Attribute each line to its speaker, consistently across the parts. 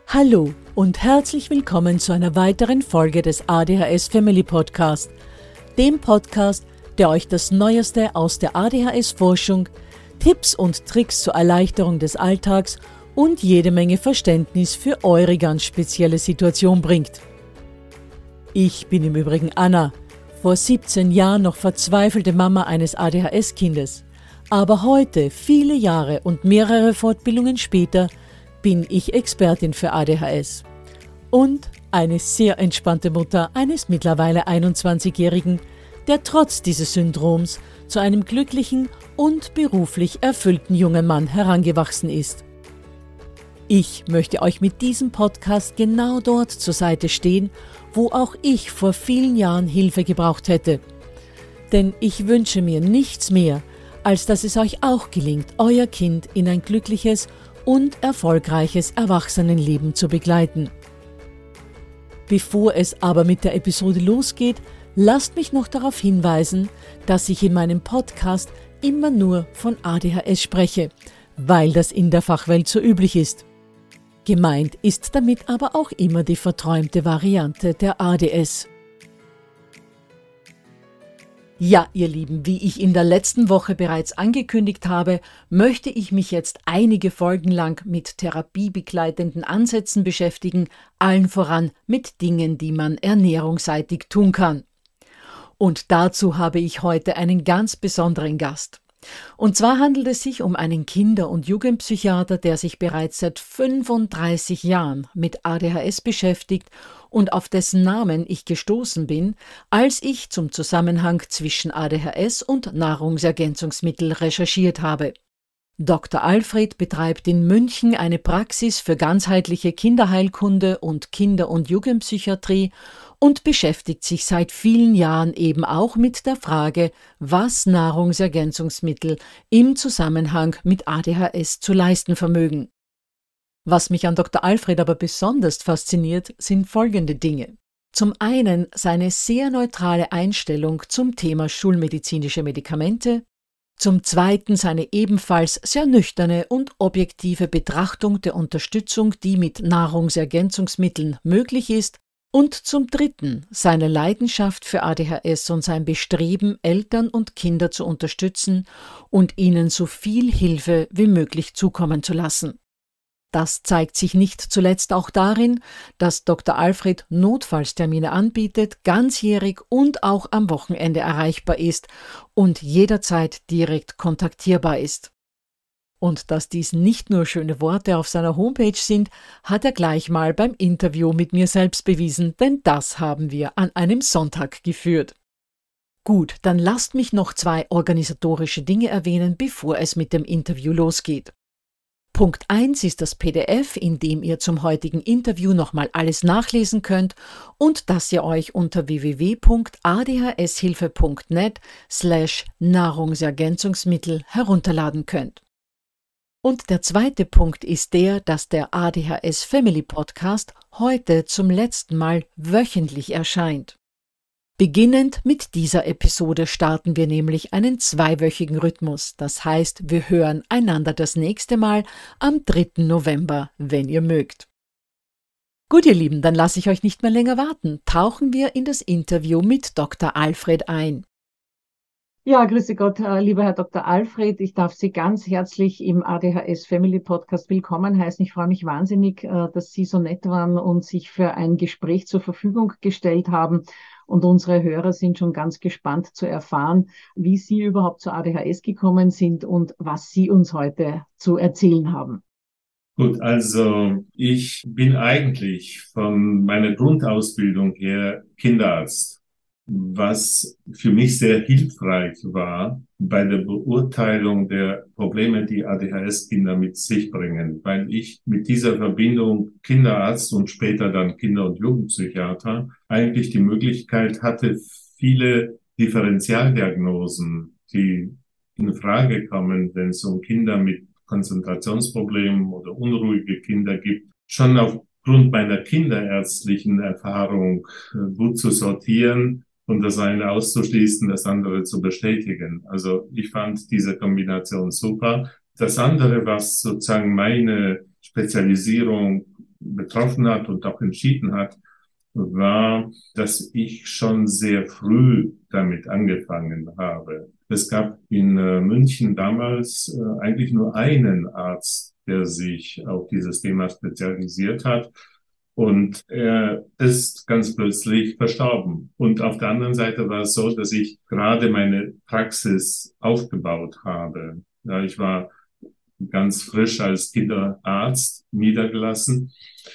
Speaker 1: Hallo und herzlich willkommen zu einer weiteren Folge des ADHS Family Podcast, dem Podcast, der euch das Neueste aus der ADHS-Forschung, Tipps und Tricks zur Erleichterung des Alltags und jede Menge Verständnis für eure ganz spezielle Situation bringt. Ich bin im Übrigen Anna, vor 17 Jahren noch verzweifelte Mama eines ADHS-Kindes, aber heute, viele Jahre und mehrere Fortbildungen später, bin ich Expertin für ADHS und eine sehr entspannte Mutter eines mittlerweile 21-Jährigen, der trotz dieses Syndroms zu einem glücklichen und beruflich erfüllten jungen Mann herangewachsen ist. Ich möchte euch mit diesem Podcast genau dort zur Seite stehen, wo auch ich vor vielen Jahren Hilfe gebraucht hätte. Denn ich wünsche mir nichts mehr, als dass es euch auch gelingt, euer Kind in ein glückliches und erfolgreiches Erwachsenenleben zu begleiten. Bevor es aber mit der Episode losgeht, lasst mich noch darauf hinweisen, dass ich in meinem Podcast immer nur von ADHS spreche, weil das in der Fachwelt so üblich ist. Gemeint ist damit aber auch immer die verträumte Variante der ADS. Ja, ihr Lieben, wie ich in der letzten Woche bereits angekündigt habe, möchte ich mich jetzt einige Folgen lang mit therapiebegleitenden Ansätzen beschäftigen, allen voran mit Dingen, die man ernährungsseitig tun kann. Und dazu habe ich heute einen ganz besonderen Gast. Und zwar handelt es sich um einen Kinder- und Jugendpsychiater, der sich bereits seit 35 Jahren mit ADHS beschäftigt und auf dessen Namen ich gestoßen bin, als ich zum Zusammenhang zwischen ADHS und Nahrungsergänzungsmittel recherchiert habe. Dr. Alfred betreibt in München eine Praxis für ganzheitliche Kinderheilkunde und Kinder- und Jugendpsychiatrie und beschäftigt sich seit vielen Jahren eben auch mit der Frage, was Nahrungsergänzungsmittel im Zusammenhang mit ADHS zu leisten vermögen. Was mich an Dr. Alfred aber besonders fasziniert, sind folgende Dinge. Zum einen seine sehr neutrale Einstellung zum Thema schulmedizinische Medikamente, zum zweiten seine ebenfalls sehr nüchterne und objektive Betrachtung der Unterstützung, die mit Nahrungsergänzungsmitteln möglich ist, und zum dritten seine Leidenschaft für ADHS und sein Bestreben, Eltern und Kinder zu unterstützen und ihnen so viel Hilfe wie möglich zukommen zu lassen. Das zeigt sich nicht zuletzt auch darin, dass Dr. Alfred Notfallstermine anbietet, ganzjährig und auch am Wochenende erreichbar ist und jederzeit direkt kontaktierbar ist. Und dass dies nicht nur schöne Worte auf seiner Homepage sind, hat er gleich mal beim Interview mit mir selbst bewiesen, denn das haben wir an einem Sonntag geführt. Gut, dann lasst mich noch 2 organisatorische Dinge erwähnen, bevor es mit dem Interview losgeht. Punkt 1 ist das PDF, in dem ihr zum heutigen Interview nochmal alles nachlesen könnt und das ihr euch unter www.adhshilfe.net/Nahrungsergänzungsmittel herunterladen könnt. Und der zweite Punkt ist der, dass der ADHS Family Podcast heute zum letzten Mal wöchentlich erscheint. Beginnend mit dieser Episode starten wir nämlich einen 2-wöchigen Rhythmus. Das heißt, wir hören einander das nächste Mal am 3. November, wenn ihr mögt. Gut, ihr Lieben, dann lasse ich euch nicht mehr länger warten. Tauchen wir in das Interview mit Dr. Alfred ein. Ja, grüße Gott, lieber Herr Dr. Alfred. Ich darf Sie ganz herzlich im ADHS Family Podcast willkommen heißen. Ich freue mich wahnsinnig, dass Sie so nett waren und sich für ein Gespräch zur Verfügung gestellt haben. Und unsere Hörer sind schon ganz gespannt zu erfahren, wie Sie überhaupt zu ADHS gekommen sind und was Sie uns heute zu erzählen haben.
Speaker 2: Gut, also ich bin eigentlich von meiner Grundausbildung her Kinderarzt, was für mich sehr hilfreich war bei der Beurteilung der Probleme, die ADHS-Kinder mit sich bringen, weil ich mit dieser Verbindung Kinderarzt und später dann Kinder- und Jugendpsychiater eigentlich die Möglichkeit hatte, viele Differentialdiagnosen, die in Frage kommen, wenn es um Kinder mit Konzentrationsproblemen oder unruhige Kinder gibt, schon aufgrund meiner kinderärztlichen Erfahrung gut zu sortieren und das eine auszuschließen, das andere zu bestätigen. Also ich fand diese Kombination super. Das andere, was sozusagen meine Spezialisierung betroffen hat und auch entschieden hat, war, dass ich schon sehr früh damit angefangen habe. Es gab in München damals eigentlich nur einen Arzt, der sich auf dieses Thema spezialisiert hat. Und er ist ganz plötzlich verstorben. Und auf der anderen Seite war es so, dass ich gerade meine Praxis aufgebaut habe. Ja, ich war ganz frisch als Kinderarzt niedergelassen.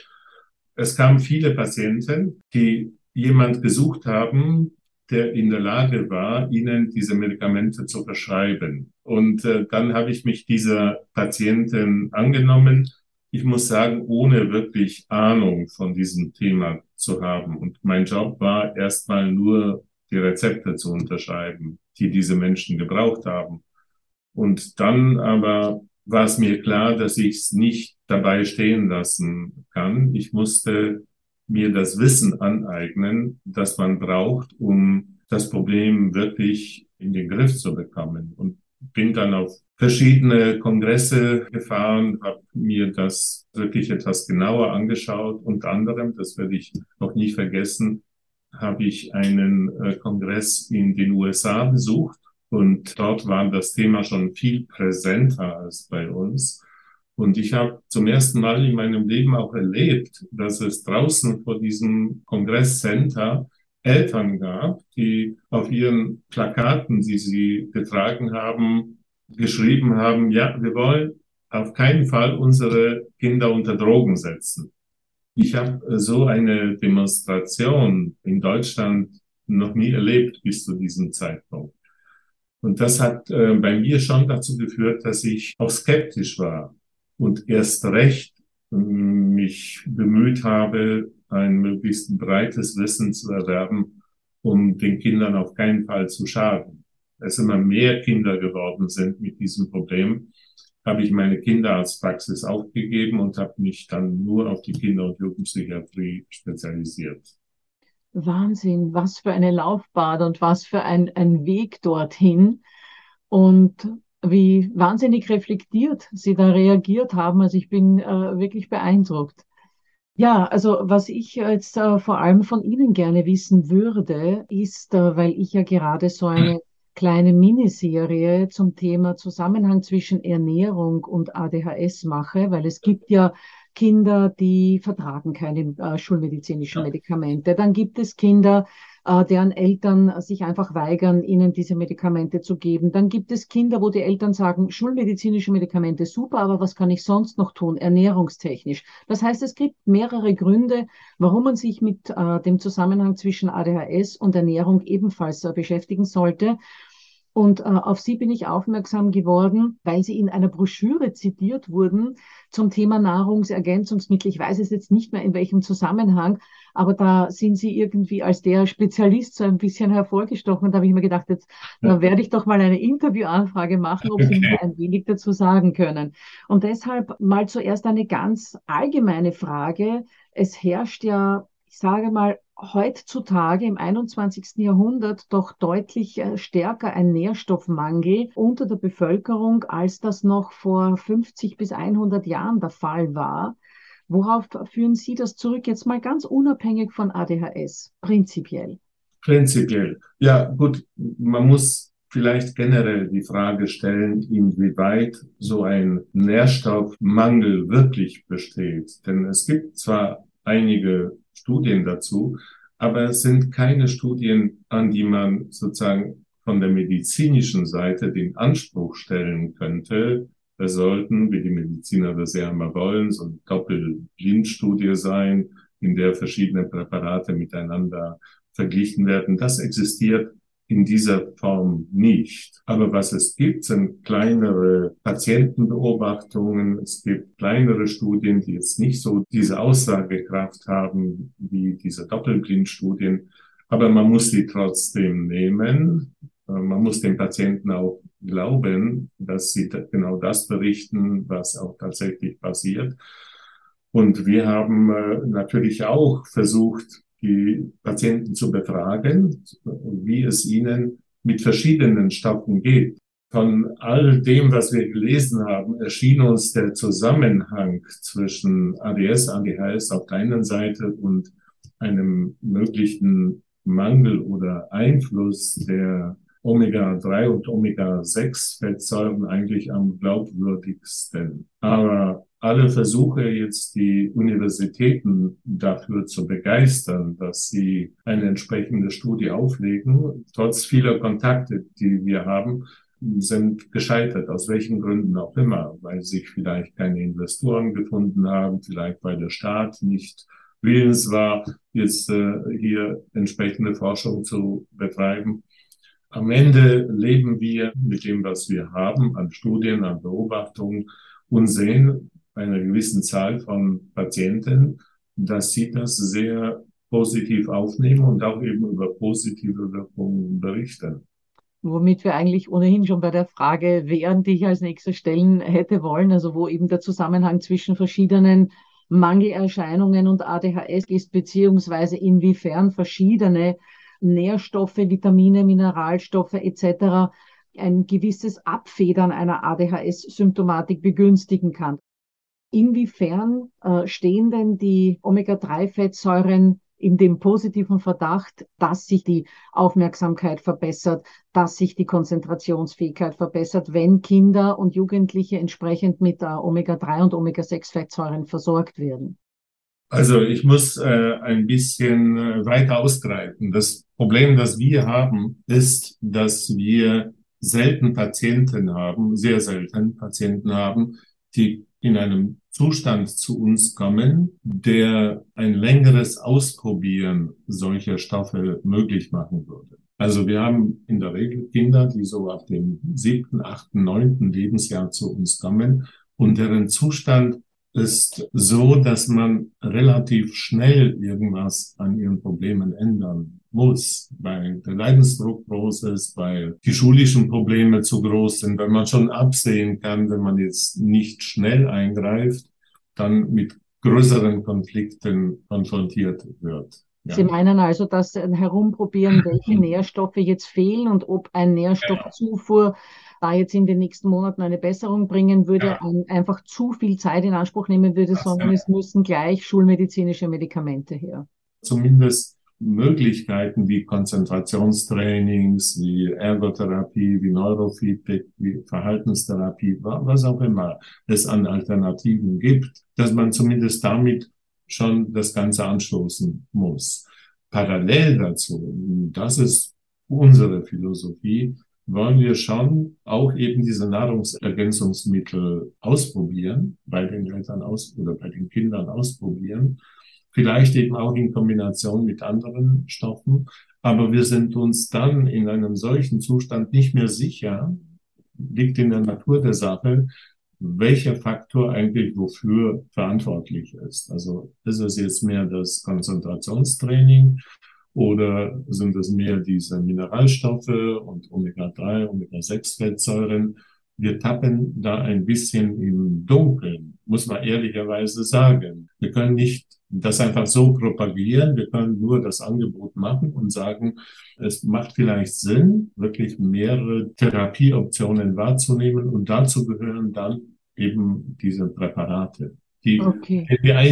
Speaker 2: Es kamen viele Patienten, die jemand gesucht haben, der in der Lage war, ihnen diese Medikamente zu verschreiben. Und dann habe ich mich dieser Patienten angenommen. Ich muss sagen, ohne wirklich Ahnung von diesem Thema zu haben. Und mein Job war erstmal nur, die Rezepte zu unterschreiben, die diese Menschen gebraucht haben. Und dann aber war es mir klar, dass ich es nicht dabei stehen lassen kann. Ich musste mir das Wissen aneignen, das man braucht, um das Problem wirklich in den Griff zu bekommen. Und bin dann auf verschiedene Kongresse gefahren, habe mir das wirklich etwas genauer angeschaut. Unter anderem, das werde ich noch nie vergessen, habe ich einen Kongress in den USA besucht. Und dort war das Thema schon viel präsenter als bei uns. Und ich habe zum ersten Mal in meinem Leben auch erlebt, dass es draußen vor diesem Kongresscenter Eltern gab, die auf ihren Plakaten, die sie getragen haben, geschrieben haben, ja, wir wollen auf keinen Fall unsere Kinder unter Drogen setzen. Ich habe so eine Demonstration in Deutschland noch nie erlebt bis zu diesem Zeitpunkt. Und das hat bei mir schon dazu geführt, dass ich auch skeptisch war und erst recht mich bemüht habe, ein möglichst breites Wissen zu erwerben, um den Kindern auf keinen Fall zu schaden. Als immer mehr Kinder geworden sind mit diesem Problem, habe ich meine Kinderarztpraxis aufgegeben und habe mich dann nur auf die Kinder- und Jugendpsychiatrie spezialisiert.
Speaker 1: Wahnsinn, was für eine Laufbahn und was für ein Weg dorthin und wie wahnsinnig reflektiert Sie da reagiert haben. Also ich bin wirklich beeindruckt. Ja, also was ich jetzt vor allem von Ihnen gerne wissen würde, ist, weil ich ja gerade so eine kleine Miniserie zum Thema Zusammenhang zwischen Ernährung und ADHS mache, weil es gibt ja Kinder, die vertragen keine schulmedizinischen Medikamente. Dann gibt es Kinder, deren Eltern sich einfach weigern, ihnen diese Medikamente zu geben. Dann gibt es Kinder, wo die Eltern sagen, schulmedizinische Medikamente super, aber was kann ich sonst noch tun, ernährungstechnisch? Das heißt, es gibt mehrere Gründe, warum man sich mit dem Zusammenhang zwischen ADHS und Ernährung ebenfalls beschäftigen sollte. Und auf Sie bin ich aufmerksam geworden, weil Sie in einer Broschüre zitiert wurden zum Thema Nahrungsergänzungsmittel. Ich weiß es jetzt nicht mehr in welchem Zusammenhang, aber da sind Sie irgendwie als der Spezialist so ein bisschen hervorgestochen. Und da habe ich mir gedacht, jetzt da werde ich doch mal eine Interviewanfrage machen, ob Sie mir ein wenig dazu sagen können. Und deshalb mal zuerst eine ganz allgemeine Frage. Es herrscht ja, ich sage mal, heutzutage im 21. Jahrhundert doch deutlich stärker ein Nährstoffmangel unter der Bevölkerung, als das noch vor 50 bis 100 Jahren der Fall war. Worauf führen Sie das zurück? Jetzt mal ganz unabhängig von ADHS, prinzipiell.
Speaker 2: Prinzipiell. Ja, gut, man muss vielleicht generell die Frage stellen, inwieweit so ein Nährstoffmangel wirklich besteht. Denn es gibt zwar einige Studien dazu, aber es sind keine Studien, an die man sozusagen von der medizinischen Seite den Anspruch stellen könnte, es sollten, wie die Mediziner das ja immer wollen, so eine Doppelblindstudie sein, in der verschiedene Präparate miteinander verglichen werden. Das existiert in dieser Form nicht. Aber was es gibt, sind kleinere Patientenbeobachtungen. Es gibt kleinere Studien, die jetzt nicht so diese Aussagekraft haben wie diese Doppelblindstudien. Aber man muss die trotzdem nehmen. Man muss den Patienten auch glauben, dass sie genau das berichten, was auch tatsächlich passiert. Und wir haben natürlich auch versucht, die Patienten zu befragen, wie es ihnen mit verschiedenen Stoffen geht. Von all dem, was wir gelesen haben, erschien uns der Zusammenhang zwischen ADS, ADHS auf der einen Seite und einem möglichen Mangel oder Einfluss der Omega-3 und Omega-6-Fettsäuren eigentlich am glaubwürdigsten. Aber alle Versuche, jetzt die Universitäten dafür zu begeistern, dass sie eine entsprechende Studie auflegen, trotz vieler Kontakte, die wir haben, sind gescheitert, aus welchen Gründen auch immer, weil sich vielleicht keine Investoren gefunden haben, vielleicht weil der Staat nicht willens war, jetzt hier entsprechende Forschung zu betreiben. Am Ende leben wir mit dem, was wir haben, an Studien, an Beobachtungen und sehen bei einer gewissen Zahl von Patienten, dass sie das sehr positiv aufnehmen und auch eben über positive Wirkungen berichten.
Speaker 1: Womit wir eigentlich ohnehin schon bei der Frage wären, die ich als nächstes stellen hätte wollen, also wo eben der Zusammenhang zwischen verschiedenen Mangelerscheinungen und ADHS ist, beziehungsweise inwiefern verschiedene Nährstoffe, Vitamine, Mineralstoffe etc. ein gewisses Abfedern einer ADHS-Symptomatik begünstigen kann. Inwiefern stehen denn die Omega-3-Fettsäuren in dem positiven Verdacht, dass sich die Aufmerksamkeit verbessert, dass sich die Konzentrationsfähigkeit verbessert, wenn Kinder und Jugendliche entsprechend mit Omega-3 und Omega-6-Fettsäuren versorgt werden?
Speaker 2: Also ich muss ein bisschen weiter ausgreifen. Das Problem, das wir haben, ist, dass wir selten Patienten haben, sehr selten Patienten haben, die in einem Zustand zu uns kommen, der ein längeres Ausprobieren solcher Stoffe möglich machen würde. Also wir haben in der Regel Kinder, die so ab dem 7., 8., 9. Lebensjahr zu uns kommen und deren Zustand ist so, dass man relativ schnell irgendwas an ihren Problemen ändern muss, weil der Leidensdruck groß ist, weil die schulischen Probleme zu groß sind, weil man schon absehen kann, wenn man jetzt nicht schnell eingreift, dann mit größeren Konflikten konfrontiert wird.
Speaker 1: Sie
Speaker 2: Ja.
Speaker 1: meinen also, dass ein Herumprobieren, welche Nährstoffe jetzt fehlen und ob ein Nährstoffzufuhr da jetzt in den nächsten Monaten eine Besserung bringen würde, einfach zu viel Zeit in Anspruch nehmen würde, sondern es müssen gleich schulmedizinische Medikamente her.
Speaker 2: Zumindest Möglichkeiten wie Konzentrationstrainings, wie Ergotherapie, wie Neurofeedback, wie Verhaltenstherapie, was auch immer es an Alternativen gibt, dass man zumindest damit schon das Ganze anstoßen muss. Parallel dazu, das ist unsere Philosophie, wollen wir schon auch eben diese Nahrungsergänzungsmittel ausprobieren, bei den Eltern oder bei den Kindern ausprobieren, vielleicht eben auch in Kombination mit anderen Stoffen. Aber wir sind uns dann in einem solchen Zustand nicht mehr sicher, liegt in der Natur der Sache, welcher Faktor eigentlich wofür verantwortlich ist. Also ist es jetzt mehr das Konzentrationstraining oder sind es mehr diese Mineralstoffe und Omega-3, Omega-6-Fettsäuren? Wir tappen da ein bisschen im Dunkeln, muss man ehrlicherweise sagen. Wir können nicht das einfach so propagieren. Wir können nur das Angebot machen und sagen, es macht vielleicht Sinn, wirklich mehrere Therapieoptionen wahrzunehmen und dazu gehören dann eben diese Präparate,
Speaker 1: Okay.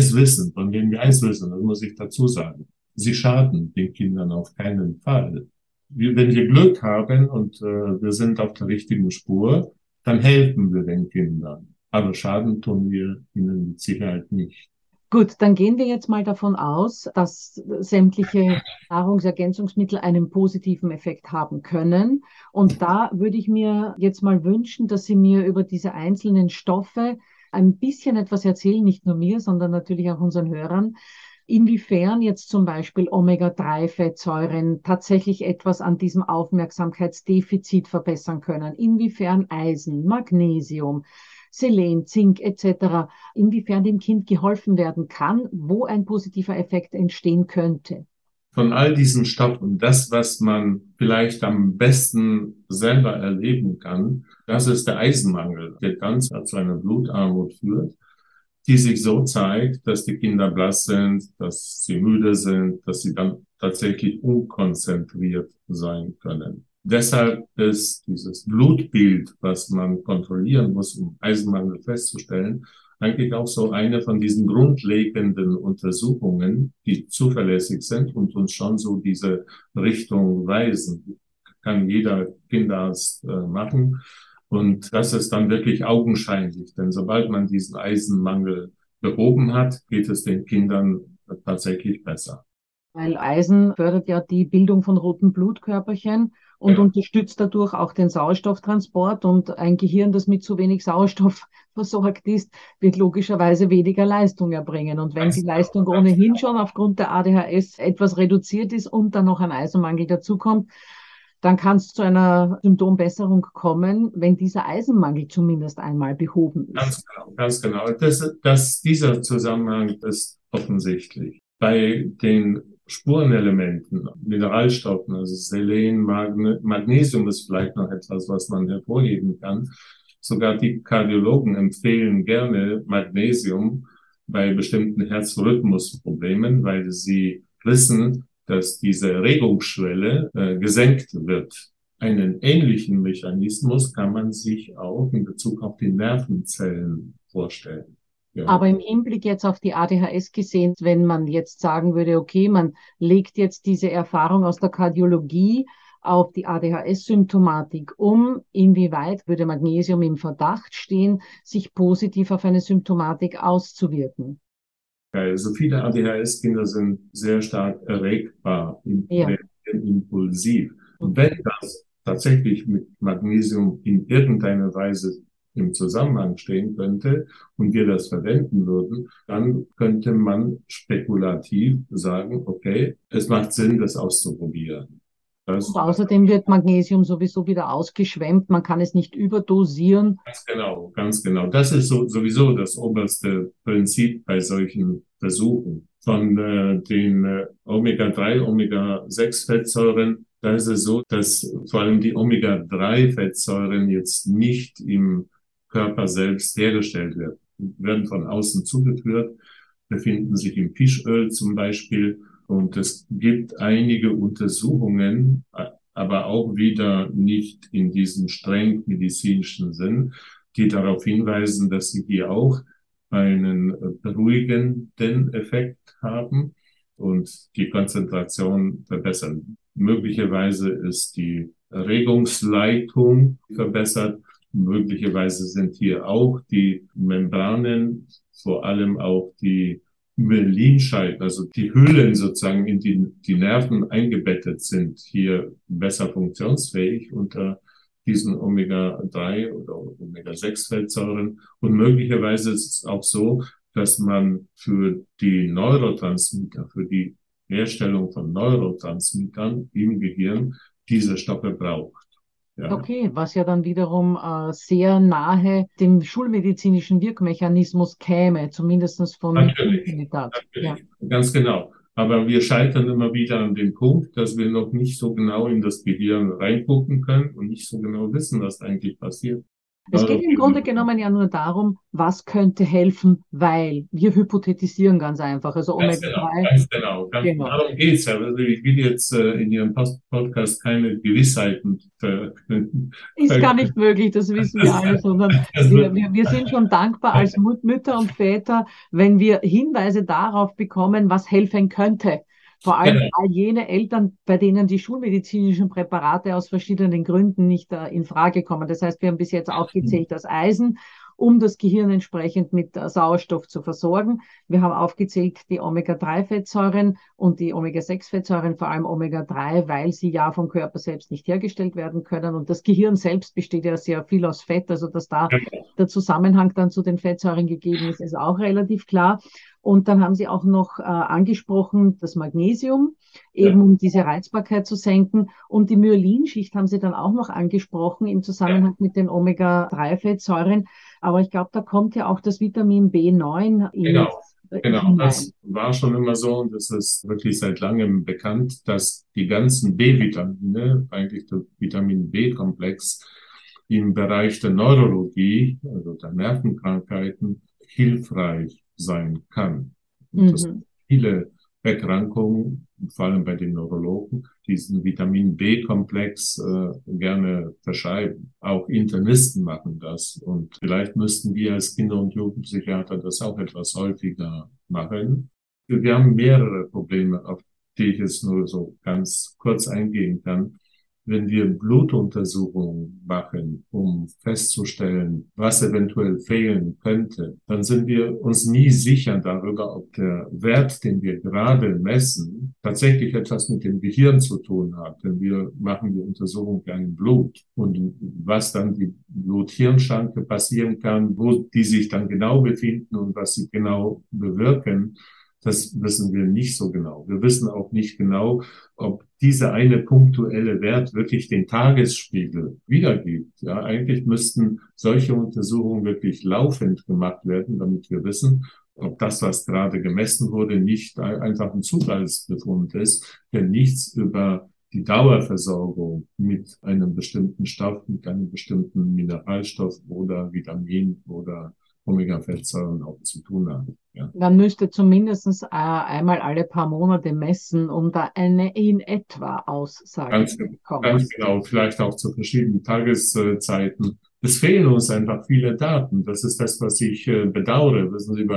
Speaker 2: von denen wir eins wissen, das muss ich dazu sagen. Sie schaden den Kindern auf keinen Fall. Wenn wir Glück haben und wir sind auf der richtigen Spur, dann helfen wir den Kindern. Aber Schaden tun wir ihnen mit Sicherheit nicht.
Speaker 1: Gut, dann gehen wir jetzt mal davon aus, dass sämtliche Nahrungsergänzungsmittel einen positiven Effekt haben können. Und da würde ich mir jetzt mal wünschen, dass Sie mir über diese einzelnen Stoffe ein bisschen etwas erzählen, nicht nur mir, sondern natürlich auch unseren Hörern. Inwiefern jetzt zum Beispiel Omega-3-Fettsäuren tatsächlich etwas an diesem Aufmerksamkeitsdefizit verbessern können. Inwiefern Eisen, Magnesium, Selen, Zink etc., inwiefern dem Kind geholfen werden kann, wo ein positiver Effekt entstehen könnte.
Speaker 2: Von all diesen Stoffen, das, was man vielleicht am besten selber erleben kann, das ist der Eisenmangel, der ganz zu einer Blutarmut führt, die sich so zeigt, dass die Kinder blass sind, dass sie müde sind, dass sie dann tatsächlich unkonzentriert sein können. Deshalb ist dieses Blutbild, was man kontrollieren muss, um Eisenmangel festzustellen, eigentlich auch so eine von diesen grundlegenden Untersuchungen, die zuverlässig sind und uns schon so diese Richtung weisen. Kann jeder Kinderarzt machen. Und das ist dann wirklich augenscheinlich, denn sobald man diesen Eisenmangel behoben hat, geht es den Kindern tatsächlich besser.
Speaker 1: Weil Eisen fördert ja die Bildung von roten Blutkörperchen und
Speaker 2: Genau.
Speaker 1: unterstützt dadurch auch den Sauerstofftransport. Und ein Gehirn, das mit zu wenig Sauerstoff versorgt ist, wird logischerweise weniger Leistung erbringen. Und wenn die
Speaker 2: Ganz genau,
Speaker 1: Leistung
Speaker 2: ganz
Speaker 1: ohnehin
Speaker 2: genau.
Speaker 1: schon aufgrund der ADHS etwas reduziert ist und dann noch ein Eisenmangel dazukommt, dann kann es zu einer Symptombesserung kommen, wenn dieser Eisenmangel zumindest einmal behoben ist.
Speaker 2: Ganz genau, ganz genau. Dieser Zusammenhang ist offensichtlich. Bei den Spurenelementen, Mineralstoffen, also Selen, Magnesium ist vielleicht noch etwas, was man hervorheben kann. Sogar die Kardiologen empfehlen gerne Magnesium bei bestimmten Herzrhythmusproblemen, weil sie wissen, dass diese Regungsschwelle gesenkt wird. Einen ähnlichen Mechanismus kann man sich auch in Bezug auf die Nervenzellen vorstellen. Ja.
Speaker 1: Aber im Hinblick jetzt auf die ADHS gesehen, wenn man jetzt sagen würde, okay, man legt jetzt diese Erfahrung aus der Kardiologie auf die ADHS-Symptomatik um, inwieweit würde Magnesium im Verdacht stehen, sich positiv auf eine Symptomatik auszuwirken?
Speaker 2: Also viele ADHS-Kinder sind sehr stark erregbar,
Speaker 1: Ja,
Speaker 2: reagieren impulsiv. Und wenn
Speaker 1: okay.
Speaker 2: das tatsächlich mit Magnesium in irgendeiner Weise im Zusammenhang stehen könnte und wir das verwenden würden, dann könnte man spekulativ sagen, okay, es macht Sinn, das auszuprobieren.
Speaker 1: Und
Speaker 2: Das,
Speaker 1: außerdem wird Magnesium sowieso wieder ausgeschwemmt, man kann es nicht überdosieren.
Speaker 2: Ganz genau, ganz genau. Das ist sowieso das oberste Prinzip bei solchen Versuchen. Von den Omega-3, Omega-6-Fettsäuren, da ist es so, dass vor allem die Omega-3-Fettsäuren jetzt nicht im Körper selbst hergestellt werden. Die werden von außen zugeführt, befinden sich im Fischöl zum Beispiel. Und es gibt einige Untersuchungen, aber auch wieder nicht in diesem streng medizinischen Sinn, die darauf hinweisen, dass sie hier auch einen beruhigenden Effekt haben und die Konzentration verbessern. Möglicherweise ist die Erregungsleitung verbessert. Möglicherweise sind hier auch die Membranen, vor allem auch die Myelinscheiden, also die Hüllen sozusagen, in die Nerven eingebettet sind, hier besser funktionsfähig unter diesen Omega-3 oder Omega-6-Fettsäuren. Und möglicherweise ist es auch so, dass man für die Neurotransmitter, für die Herstellung von Neurotransmittern im Gehirn diese Stoffe braucht. Ja.
Speaker 1: Okay, was ja dann wiederum sehr nahe dem schulmedizinischen Wirkmechanismus käme, zumindest von
Speaker 2: Natürlich,
Speaker 1: Immunitat. Ja.
Speaker 2: natürlich, ganz genau. Aber wir scheitern immer wieder an dem Punkt, dass wir noch nicht so genau in das Gehirn reingucken können und nicht so genau wissen, was eigentlich passiert.
Speaker 1: Es geht im Grunde
Speaker 2: Neurobiologie.
Speaker 1: genommen ja nur darum, was könnte helfen, weil wir hypothetisieren ganz einfach. Also
Speaker 2: Ganz genau,
Speaker 1: Omega-3,
Speaker 2: ganz genau.
Speaker 1: genau.
Speaker 2: Darum geht's ja. Also ich will jetzt in Ihrem Podcast keine Gewissheiten verkünden.
Speaker 1: Ist gar nicht möglich, das wissen wir
Speaker 2: Das,
Speaker 1: alle, sondern
Speaker 2: das wird,
Speaker 1: wir sind schon dankbar als Mütter und Väter, wenn wir Hinweise darauf bekommen, was helfen könnte. Vor allem
Speaker 2: genau.
Speaker 1: all jene Eltern, bei denen die schulmedizinischen Präparate aus verschiedenen Gründen nicht in Frage kommen. Das heißt, wir haben bis jetzt aufgezählt das Eisen, um das Gehirn entsprechend mit Sauerstoff zu versorgen. Wir haben aufgezählt die Omega-3-Fettsäuren und die Omega-6-Fettsäuren, vor allem Omega-3, weil sie ja vom Körper selbst nicht hergestellt werden können. Und das Gehirn selbst besteht ja sehr viel aus Fett, also dass da der Zusammenhang dann zu den Fettsäuren gegeben ist, ist auch relativ klar. Und dann haben Sie auch noch angesprochen, das Magnesium, eben
Speaker 2: Ja,
Speaker 1: um diese Reizbarkeit zu senken. Und die Myelinschicht haben Sie dann auch noch angesprochen im
Speaker 2: ja,
Speaker 1: Zusammenhang mit den Omega-3-Fettsäuren. Aber ich glaube, da kommt ja auch das Vitamin B9
Speaker 2: genau. Genau,
Speaker 1: hinein.
Speaker 2: das war schon immer so und es ist wirklich seit langem bekannt, dass die ganzen B-Vitamine, eigentlich der Vitamin B-Komplex, im Bereich der Neurologie, also der Nervenkrankheiten, hilfreich sein kann. Und dass
Speaker 1: Mhm.
Speaker 2: viele Erkrankungen, vor allem bei den Neurologen, diesen Vitamin B-Komplex gerne verschreiben. Auch Internisten machen das. Und vielleicht müssten wir als Kinder- und Jugendpsychiater das auch etwas häufiger machen. Wir haben mehrere Probleme, auf die ich jetzt nur so ganz kurz eingehen kann. Wenn wir Blutuntersuchungen machen, um festzustellen, was eventuell fehlen könnte, dann sind wir uns nie sicher darüber, ob der Wert, den wir gerade messen, tatsächlich etwas mit dem Gehirn zu tun hat. Denn wir machen die Untersuchung ja im Blut. Und was dann die Blut-Hirn-Schranke passieren kann, wo die sich dann genau befinden und was sie genau bewirken, das wissen wir nicht so genau. Wir wissen auch nicht genau, ob dieser eine punktuelle Wert wirklich den Tagesspiegel wiedergibt. Ja, eigentlich müssten solche Untersuchungen wirklich laufend gemacht werden, damit wir wissen, ob das, was gerade gemessen wurde, nicht einfach ein Zufallsbefund ist, der nichts über die Dauerversorgung mit einem bestimmten Stoff, mit einem bestimmten Mineralstoff oder Vitamin oder Omega-Fettsäuren auch zu tun hat. Ja.
Speaker 1: Man müsste zumindest einmal alle paar Monate messen, um da eine in etwa Aussage
Speaker 2: Ganz,
Speaker 1: zu bekommen.
Speaker 2: ganz genau, vielleicht auch zu verschiedenen Tageszeiten. Es fehlen uns einfach viele Daten. Das ist das, was ich bedauere. Wissen Sie,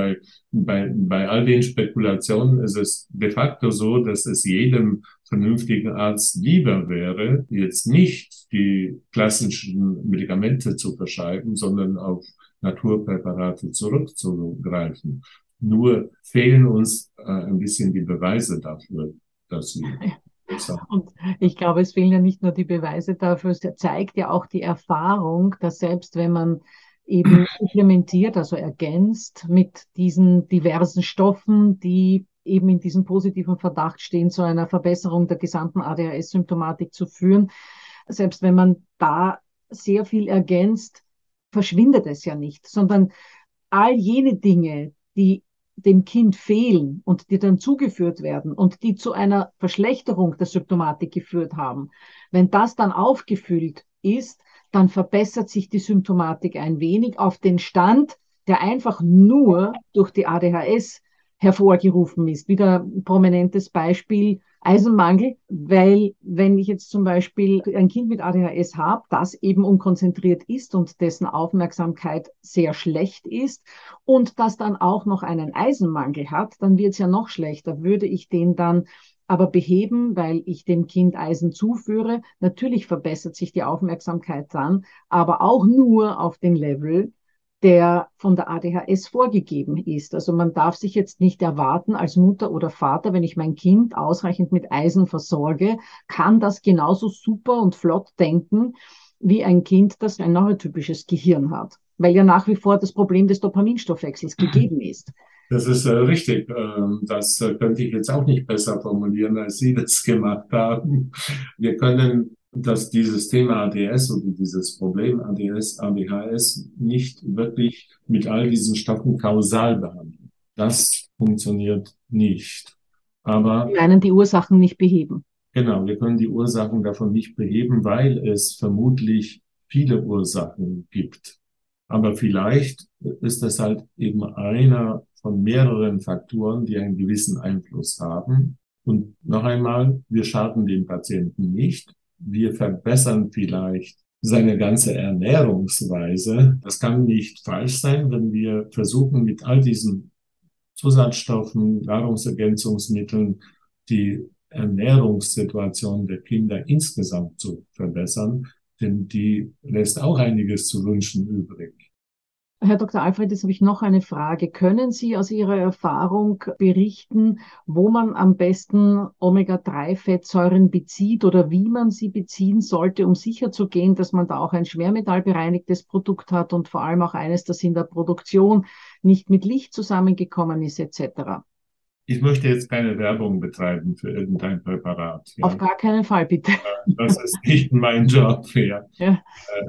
Speaker 2: bei all den Spekulationen ist es de facto so, dass es jedem vernünftigen Arzt lieber wäre, jetzt nicht die klassischen Medikamente zu verschreiben, sondern auf Naturpräparate zurückzugreifen. Nur fehlen uns ein bisschen die Beweise dafür, dass sie besser.
Speaker 1: Und ich glaube, es fehlen ja nicht nur die Beweise dafür, es zeigt ja auch die Erfahrung, dass selbst wenn man eben supplementiert, also ergänzt mit diesen diversen Stoffen, die eben in diesem positiven Verdacht stehen, zu einer Verbesserung der gesamten ADHS-Symptomatik zu führen, selbst wenn man da sehr viel ergänzt, verschwindet es ja nicht, sondern all jene Dinge, die dem Kind fehlen und die dann zugeführt werden und die zu einer Verschlechterung der Symptomatik geführt haben, wenn das dann aufgefüllt ist, dann verbessert sich die Symptomatik ein wenig auf den Stand, der einfach nur durch die ADHS hervorgerufen ist. Wieder ein prominentes Beispiel Eisenmangel, weil wenn ich jetzt zum Beispiel ein Kind mit ADHS habe, das eben unkonzentriert ist und dessen Aufmerksamkeit sehr schlecht ist und das dann auch noch einen Eisenmangel hat, dann wird es ja noch schlechter. Würde ich den dann aber beheben, weil ich dem Kind Eisen zuführe, natürlich verbessert sich die Aufmerksamkeit dann, aber auch nur auf den Level, der von der ADHS vorgegeben ist. Also man darf sich jetzt nicht erwarten als Mutter oder Vater, wenn ich mein Kind ausreichend mit Eisen versorge, kann das genauso super und flott denken wie ein Kind, das ein neurotypisches Gehirn hat, weil ja nach wie vor das Problem des Dopaminstoffwechsels gegeben ist.
Speaker 2: Das ist richtig. Das könnte ich jetzt auch nicht besser formulieren, als Sie das gemacht haben. Wir können dieses Thema ADS oder dieses Problem ADS, ADHS nicht wirklich mit all diesen Stoffen kausal behandeln. Das funktioniert nicht. Aber
Speaker 1: Wir meinen die Ursachen nicht beheben.
Speaker 2: genau, wir können die Ursachen davon nicht beheben, weil es vermutlich viele Ursachen gibt. Aber vielleicht ist das halt eben einer von mehreren Faktoren, die einen gewissen Einfluss haben. Und noch einmal, wir schaden dem Patienten nicht. Wir verbessern vielleicht seine ganze Ernährungsweise. Das kann nicht falsch sein, wenn wir versuchen, mit all diesen Zusatzstoffen, Nahrungsergänzungsmitteln, die Ernährungssituation der Kinder insgesamt zu verbessern, denn die lässt auch einiges zu wünschen übrig.
Speaker 1: Herr Dr. Alfred, jetzt habe ich noch eine Frage. Können Sie aus Ihrer Erfahrung berichten, wo man am besten Omega-3-Fettsäuren bezieht oder wie man sie beziehen sollte, um sicherzugehen, dass man da auch ein schwermetallbereinigtes Produkt hat und vor allem auch eines, das in der Produktion nicht mit Licht zusammengekommen ist, etc.?
Speaker 2: Ich möchte jetzt keine Werbung betreiben für irgendein Präparat.
Speaker 1: Auf
Speaker 2: Ja.
Speaker 1: gar keinen Fall, bitte.
Speaker 2: Das ist nicht mein Job. Ja.
Speaker 1: Ja.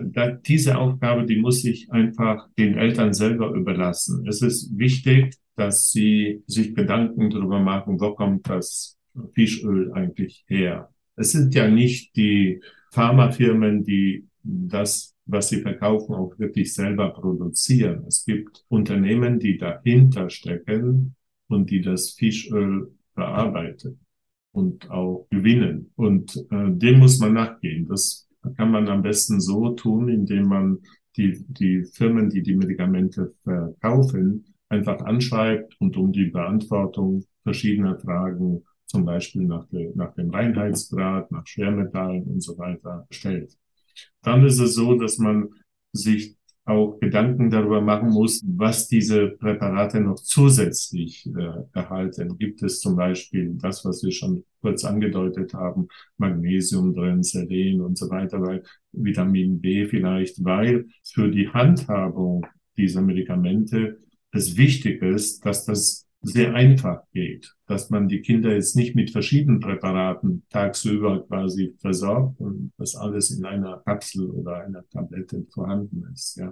Speaker 2: Diese Aufgabe, die muss ich einfach den Eltern selber überlassen. Es ist wichtig, dass sie sich Gedanken darüber machen, wo kommt das Fischöl eigentlich her. Es sind ja nicht die Pharmafirmen, die das, was sie verkaufen, auch wirklich selber produzieren. Es gibt Unternehmen, die dahinter stecken und die das Fischöl bearbeitet und auch gewinnen. Und dem muss man nachgehen. Das kann man am besten so tun, indem man die Firmen, die die Medikamente verkaufen, einfach anschreibt und um die Beantwortung verschiedener Fragen, zum Beispiel nach dem Reinheitsgrad, nach Schwermetallen und so weiter, stellt. Dann ist es so, dass man sich auch Gedanken darüber machen muss, was diese Präparate noch zusätzlich erhalten. Gibt es zum Beispiel das, was wir schon kurz angedeutet haben, Magnesium drin, Selen und so weiter, weil Vitamin B vielleicht, weil für die Handhabung dieser Medikamente es wichtig ist, dass das sehr einfach geht, dass man die Kinder jetzt nicht mit verschiedenen Präparaten tagsüber quasi versorgt und das alles in einer Kapsel oder einer Tablette vorhanden ist. Ja,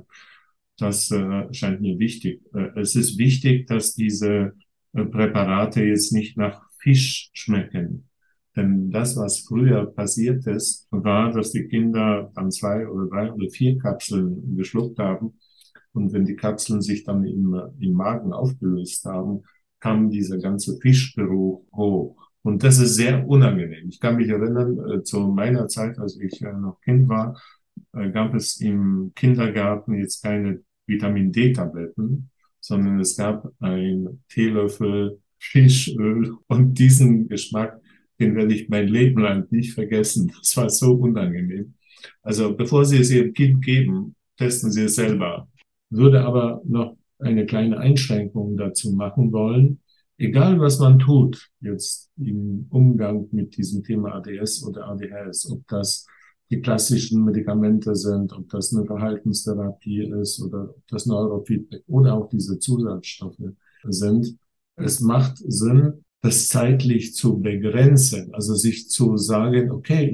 Speaker 2: das scheint mir wichtig. Es ist wichtig, dass diese Präparate jetzt nicht nach Fisch schmecken. Denn das, was früher passiert ist, war, dass die Kinder dann 2 oder 3 oder 4 Kapseln geschluckt haben. Und wenn die Kapseln sich dann im Magen aufgelöst haben, kam dieser ganze Fischgeruch hoch. Und das ist sehr unangenehm. Ich kann mich erinnern, zu meiner Zeit, als ich noch Kind war, gab es im Kindergarten jetzt keine Vitamin D-Tabletten, sondern es gab einen Teelöffel Fischöl und diesen Geschmack, den werde ich mein Leben lang nicht vergessen. Das war so unangenehm. Also bevor Sie es Ihrem Kind geben, testen Sie es selber. Würde aber noch eine kleine Einschränkung dazu machen wollen. Egal, was man tut, jetzt im Umgang mit diesem Thema ADS oder ADHS, ob das die klassischen Medikamente sind, ob das eine Verhaltenstherapie ist oder ob das Neurofeedback oder auch diese Zusatzstoffe sind, es macht Sinn, das zeitlich zu begrenzen, also sich zu sagen, okay,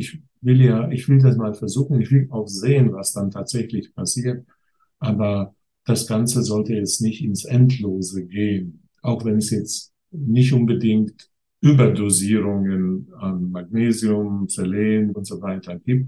Speaker 2: ich will das mal versuchen, ich will auch sehen, was dann tatsächlich passiert, aber das Ganze sollte jetzt nicht ins Endlose gehen, auch wenn es jetzt nicht unbedingt Überdosierungen an Magnesium, Selen und so weiter gibt.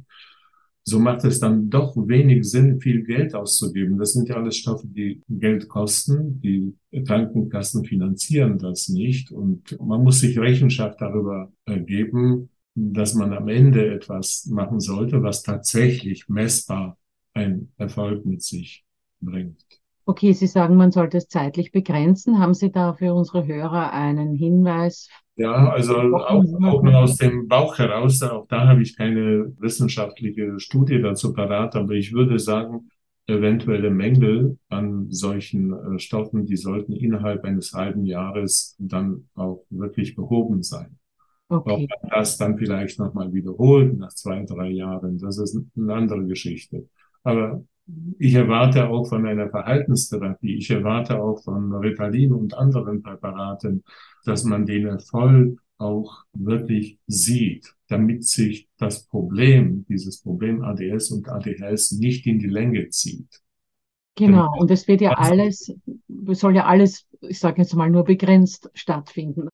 Speaker 2: So macht es dann doch wenig Sinn, viel Geld auszugeben. Das sind ja alles Stoffe, die Geld kosten. Die Krankenkassen finanzieren das nicht. Und man muss sich Rechenschaft darüber geben, dass man am Ende etwas machen sollte, was tatsächlich messbar einen Erfolg mit sich bringt.
Speaker 1: Okay, Sie sagen, man sollte es zeitlich begrenzen. Haben Sie da für unsere Hörer einen Hinweis?
Speaker 2: Ja, also
Speaker 1: Wochen,
Speaker 2: auch nur
Speaker 1: Monaten?
Speaker 2: aus dem Bauch heraus, auch da habe ich keine wissenschaftliche Studie dazu parat, aber ich würde sagen, eventuelle Mängel an solchen Stoffen, die sollten innerhalb eines halben Jahres dann auch wirklich behoben sein. Ob
Speaker 1: Okay,
Speaker 2: man das dann vielleicht nochmal wiederholt nach 2, 3 Jahren, das ist eine andere Geschichte. Aber ich erwarte auch von einer Verhaltenstherapie, ich erwarte auch von Ritalin und anderen Präparaten, dass man den Erfolg auch wirklich sieht, damit sich das Problem, dieses Problem ADS und ADHS nicht in die Länge zieht. Denn
Speaker 1: genau. Und es wird ja alles, soll ja alles, ich sage jetzt mal, nur begrenzt stattfinden.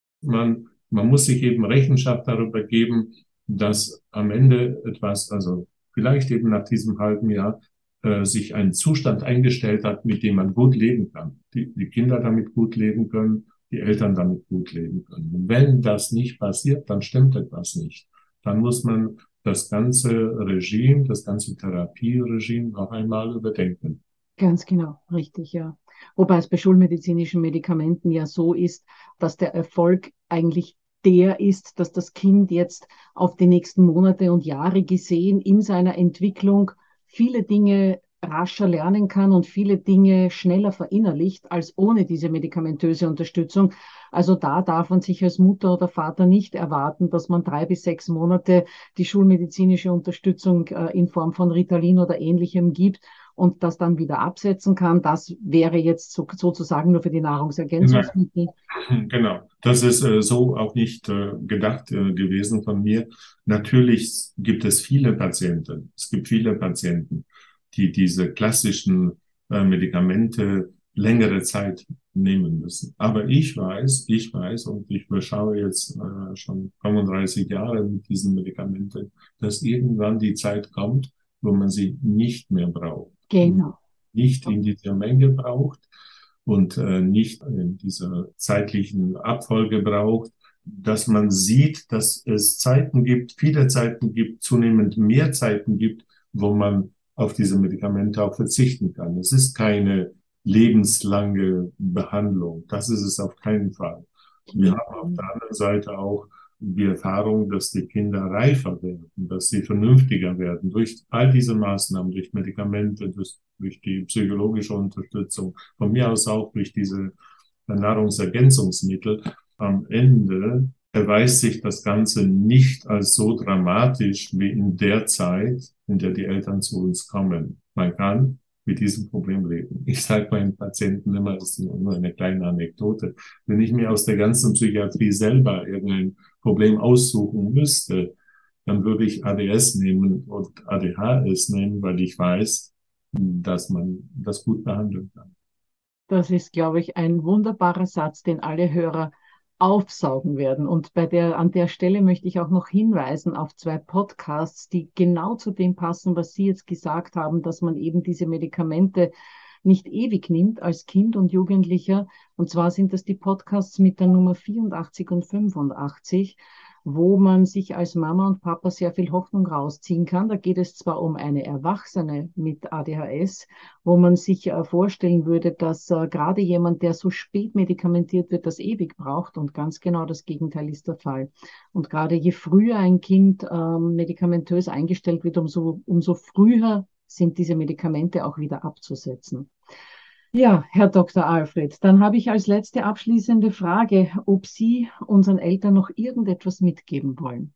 Speaker 2: man muss sich eben Rechenschaft darüber geben, dass am Ende etwas, also vielleicht eben nach diesem halben Jahr, sich ein Zustand eingestellt hat, mit dem man gut leben kann. Die Kinder damit gut leben können, die Eltern damit gut leben können. Und wenn das nicht passiert, dann stimmt etwas nicht. Dann muss man das ganze Regime, das ganze Therapieregime noch einmal überdenken.
Speaker 1: Ganz genau, richtig, ja. Wobei es bei schulmedizinischen Medikamenten ja so ist, dass der Erfolg eigentlich der ist, dass das Kind jetzt auf die nächsten Monate und Jahre gesehen in seiner Entwicklung viele Dinge rascher lernen kann und viele Dinge schneller verinnerlicht als ohne diese medikamentöse Unterstützung. Also da darf man sich als Mutter oder Vater nicht erwarten, dass man 3 bis 6 Monate die schulmedizinische Unterstützung in Form von Ritalin oder Ähnlichem gibt und das dann wieder absetzen kann. Das wäre jetzt sozusagen nur für die Nahrungsergänzungsmittel.
Speaker 2: Genau, das ist so auch nicht gedacht gewesen von mir. Natürlich gibt es viele Patienten, es gibt viele Patienten, die diese klassischen Medikamente längere Zeit nehmen müssen. Aber ich weiß und ich beschaue jetzt schon 35 Jahre mit diesen Medikamenten, dass irgendwann die Zeit kommt, wo man sie nicht mehr braucht,
Speaker 1: Genau.
Speaker 2: nicht in dieser Menge braucht und nicht in dieser zeitlichen Abfolge braucht. dass man sieht, dass es Zeiten gibt, viele Zeiten gibt, zunehmend mehr Zeiten gibt, wo man auf diese Medikamente auch verzichten kann. Es ist keine lebenslange Behandlung. Das ist es auf keinen Fall. Wir haben auf der anderen Seite auch die Erfahrung, dass die Kinder reifer werden, dass sie vernünftiger werden durch all diese Maßnahmen, durch Medikamente, durch die psychologische Unterstützung, von mir aus auch durch diese Nahrungsergänzungsmittel. Am Ende erweist sich das Ganze nicht als so dramatisch wie in der Zeit, in der die Eltern zu uns kommen. Man kann mit diesem Problem leben. Ich sage meinen Patienten immer, das ist nur eine kleine Anekdote, wenn ich mir aus der ganzen Psychiatrie selber irgendein Problem aussuchen müsste, dann würde ich ADS nehmen und ADHS nehmen, weil ich weiß, dass man das gut behandeln kann.
Speaker 1: Das ist, glaube ich, ein wunderbarer Satz, den alle Hörer aufsaugen werden. Und an der Stelle möchte ich auch noch hinweisen auf 2 Podcasts, die genau zu dem passen, was Sie jetzt gesagt haben, dass man eben diese Medikamente nicht ewig nimmt als Kind und Jugendlicher. Und zwar sind das die Podcasts mit der Nummer 84 und 85, wo man sich als Mama und Papa sehr viel Hoffnung rausziehen kann. Da geht es zwar um eine Erwachsene mit ADHS, wo man sich vorstellen würde, dass gerade jemand, der so spät medikamentiert wird, das ewig braucht. Und ganz genau das Gegenteil ist der Fall. Und gerade je früher ein Kind medikamentös eingestellt wird, umso früher sind diese Medikamente auch wieder abzusetzen. Ja, Herr Dr. Alfred, dann habe ich als letzte abschließende Frage, ob Sie unseren Eltern noch irgendetwas mitgeben wollen.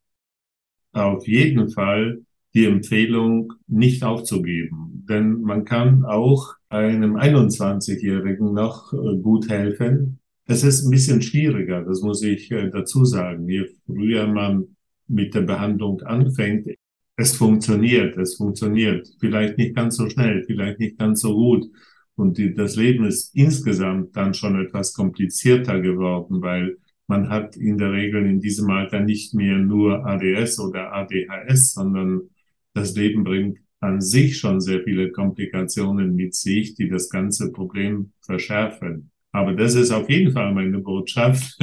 Speaker 2: Auf jeden Fall die Empfehlung, nicht aufzugeben. Denn man kann auch einem 21-Jährigen noch gut helfen. Es ist ein bisschen schwieriger, das muss ich dazu sagen. Je früher man mit der Behandlung anfängt, es funktioniert. Vielleicht nicht ganz so schnell, vielleicht nicht ganz so gut. Und das Leben ist insgesamt dann schon etwas komplizierter geworden, weil man hat in der Regel in diesem Alter nicht mehr nur ADS oder ADHS, sondern das Leben bringt an sich schon sehr viele Komplikationen mit sich, die das ganze Problem verschärfen. Aber das ist auf jeden Fall meine Botschaft,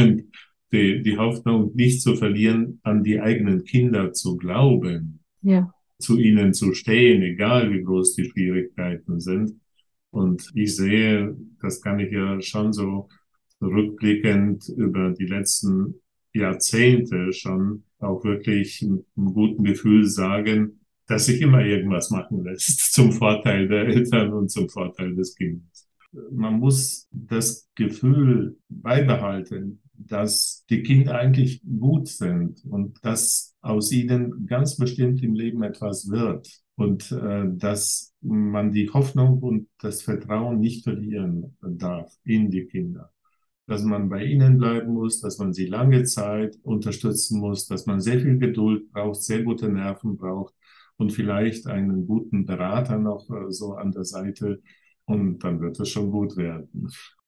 Speaker 2: die Hoffnung nicht zu verlieren, an die eigenen Kinder zu glauben,
Speaker 1: Ja.
Speaker 2: zu ihnen zu stehen, egal wie groß die Schwierigkeiten sind. Und ich sehe, das kann ich ja schon so rückblickend über die letzten Jahrzehnte schon auch wirklich mit einem guten Gefühl sagen, dass sich immer irgendwas machen lässt zum Vorteil der Eltern und zum Vorteil des Kindes. Man muss das Gefühl beibehalten, dass die Kinder eigentlich gut sind und dass aus ihnen ganz bestimmt im Leben etwas wird und dass man die Hoffnung und das Vertrauen nicht verlieren darf in die Kinder. Dass man bei ihnen bleiben muss, dass man sie lange Zeit unterstützen muss, dass man sehr viel Geduld braucht, sehr gute Nerven braucht und vielleicht einen guten Berater noch so an der Seite und dann wird es schon gut werden.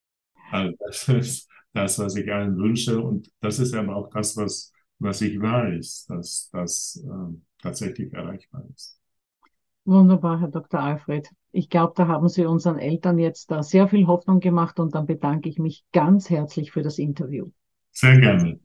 Speaker 2: Also das ist das, was ich allen wünsche und das ist aber auch das, was ich weiß, dass das tatsächlich erreichbar ist.
Speaker 1: Wunderbar, Herr Dr. Alfred. Ich glaube, da haben Sie unseren Eltern jetzt da sehr viel Hoffnung gemacht und dann bedanke ich mich ganz herzlich für das Interview.
Speaker 2: Sehr gerne.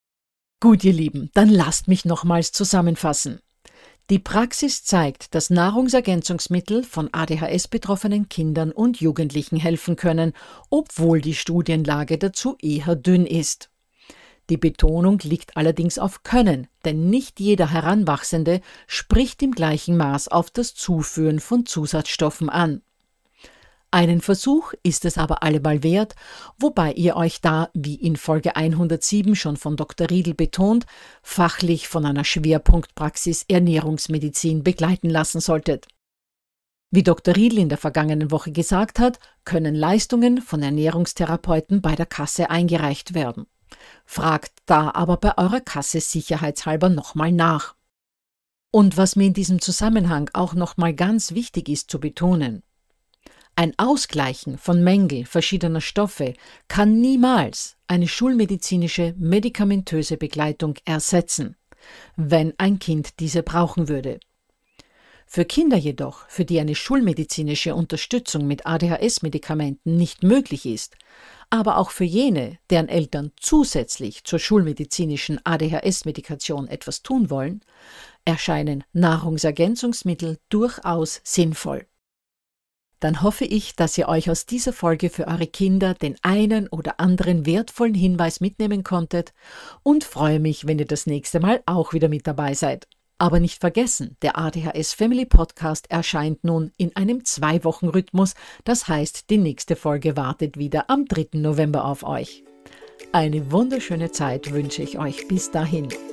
Speaker 1: Gut, ihr Lieben, dann lasst mich nochmals zusammenfassen. Die Praxis zeigt, dass Nahrungsergänzungsmittel von ADHS-betroffenen Kindern und Jugendlichen helfen können, obwohl die Studienlage dazu eher dünn ist. Die Betonung liegt allerdings auf Können, denn nicht jeder Heranwachsende spricht im gleichen Maß auf das Zuführen von Zusatzstoffen an. Einen Versuch ist es aber allemal wert, wobei ihr euch da, wie in Folge 107 schon von Dr. Riedl betont, fachlich von einer Schwerpunktpraxis Ernährungsmedizin begleiten lassen solltet. Wie Dr. Riedl in der vergangenen Woche gesagt hat, können Leistungen von Ernährungstherapeuten bei der Kasse eingereicht werden. Fragt da aber bei eurer Kasse sicherheitshalber nochmal nach. Und was mir in diesem Zusammenhang auch nochmal ganz wichtig ist zu betonen: Ein Ausgleichen von Mängeln verschiedener Stoffe kann niemals eine schulmedizinische medikamentöse Begleitung ersetzen, wenn ein Kind diese brauchen würde. Für Kinder jedoch, für die eine schulmedizinische Unterstützung mit ADHS-Medikamenten nicht möglich ist, Aber auch für jene, deren Eltern zusätzlich zur schulmedizinischen ADHS-Medikation etwas tun wollen, erscheinen Nahrungsergänzungsmittel durchaus sinnvoll. Dann hoffe ich, dass ihr euch aus dieser Folge für eure Kinder den einen oder anderen wertvollen Hinweis mitnehmen konntet und freue mich, wenn ihr das nächste Mal auch wieder mit dabei seid. Aber nicht vergessen, der ADHS Family Podcast erscheint nun in einem 2-Wochen-Rhythmus, das heißt, die nächste Folge wartet wieder am 3. November auf euch. Eine wunderschöne Zeit wünsche ich euch bis dahin.